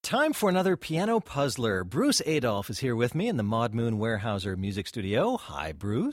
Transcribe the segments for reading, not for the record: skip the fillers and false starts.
Time for another piano puzzler. Bruce Adolphe is here with me in the Maud Moon Weyerhaeuser Music Studio. Hi, Bruce.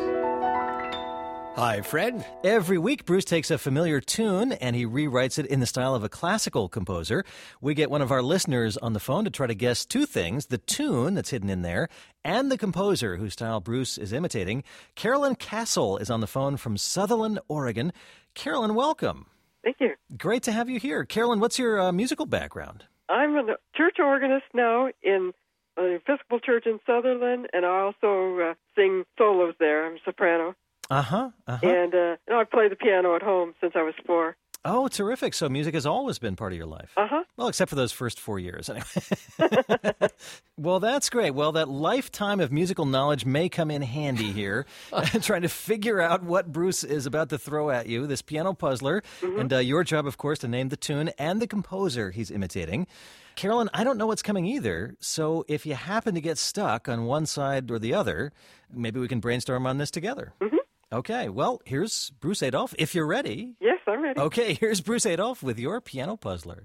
Hi, Fred. Every week, Bruce takes a familiar tune and he rewrites it in the style of a classical composer. We get one of our listeners on the phone to try to guess two things: the tune that's hidden in there and the composer whose style Bruce is imitating. Carolyn Castle is on the phone from Sutherland, Oregon. Carolyn, welcome. Thank you. Great to have you here. Carolyn, what's your musical background? I'm a church organist now in the Episcopal Church in Sutherland, and I also sing solos there. I'm a soprano. And I play the piano at home since I was 4. Oh, terrific. So music has always been part of your life. Well, except for those first 4 years, anyway. Well, that's great. Well, that lifetime of musical knowledge may come in handy here, trying to figure out what Bruce is about to throw at you, this piano puzzler. And your job, of course, to name the tune and the composer he's imitating. Carolyn, I don't know what's coming either, so if you happen to get stuck on one side or the other, maybe we can brainstorm on this together. Okay, well, here's Bruce Adolphe, if you're ready. Yes, I'm ready. Okay, here's Bruce Adolphe with your piano puzzler.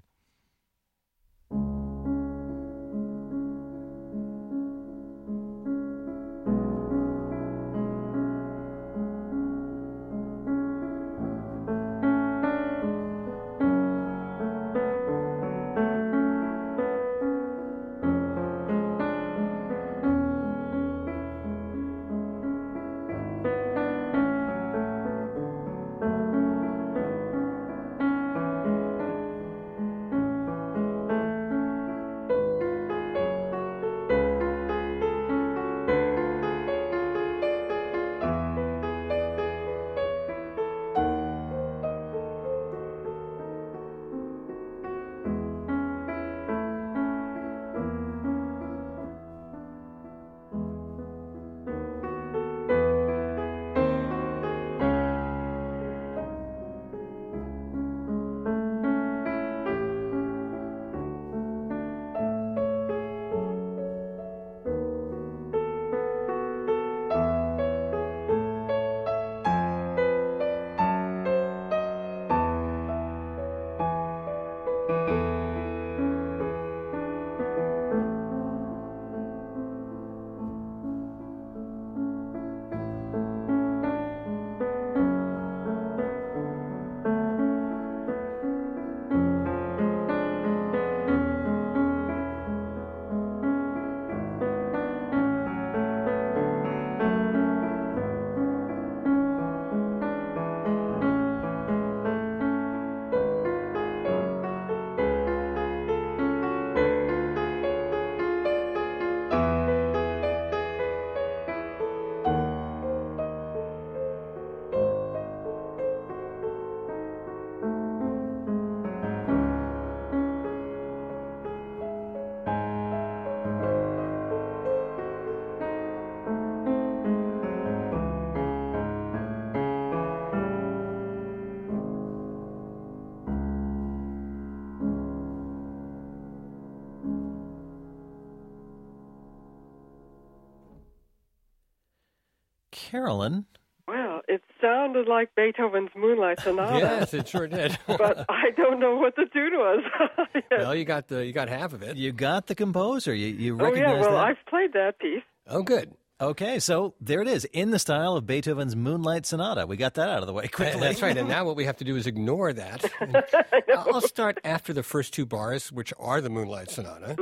Carolyn? Well, it sounded like Beethoven's Moonlight Sonata. Yes, it sure did. But I don't know what the tune was. Well, you got half of it. You got the composer. You recognize well, that? I've played that piece. Oh, good. Okay, so there it is, in the style of Beethoven's Moonlight Sonata. We got that out of the way quickly. That's right, and now what we have to do is ignore that. I'll start after the first 2 bars, which are the Moonlight Sonata,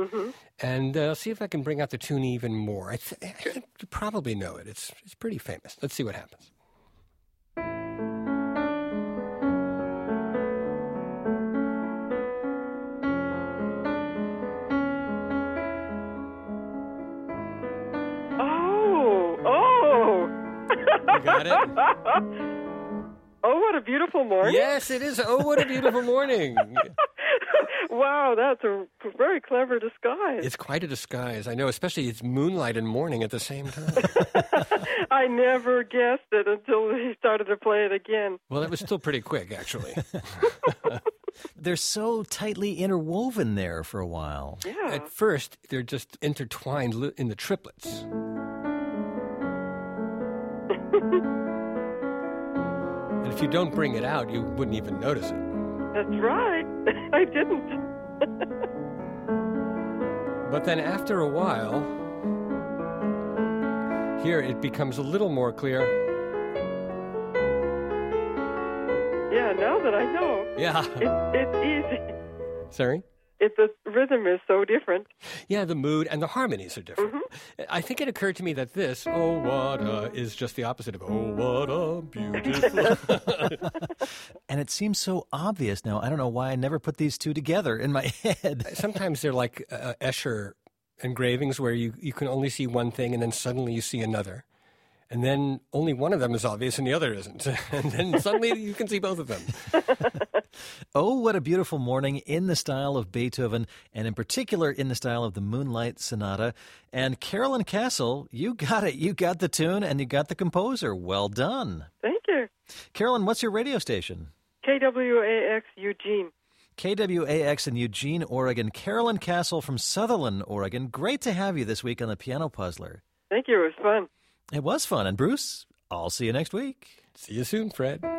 and see if I can bring out the tune even more. I think you probably know it. It's pretty famous. Let's see what happens. You got it? Oh, what a beautiful morning. Yes, it is. Oh, what a beautiful morning. Wow, that's a very clever disguise. It's quite a disguise. I know, especially it's moonlight and morning at the same time. I never guessed it until he started to play it again. Well, it was still pretty quick, actually. They're so tightly interwoven there for a while. Yeah. At first, they're just intertwined in the triplets. And if you don't bring it out, you wouldn't even notice it. That's right. I didn't. But then after a while, here it becomes a little more clear. Yeah, now that I know. Yeah. It's easy. Sorry? The rhythm is so different. Yeah, the mood and the harmonies are different. Mm-hmm. I think it occurred to me that this, oh, what a, is just the opposite of, oh, what a beautiful. And it seems so obvious now. I don't know why I never put these two together in my head. Sometimes they're like Escher engravings where you can only see one thing and then suddenly you see another. And then only one of them is obvious and the other isn't. And then suddenly you can see both of them. Oh, what a beautiful morning in the style of Beethoven, and in particular in the style of the Moonlight Sonata. And Carolyn Castle, you got it. You got the tune and you got the composer. Well done. Thank you. Carolyn, what's your radio station? KWAX Eugene. KWAX in Eugene, Oregon. Carolyn Castle from Sutherland, Oregon. Great to have you this week on the Piano Puzzler. Thank you. It was fun. It was fun. And Bruce, I'll see you next week. See you soon, Fred.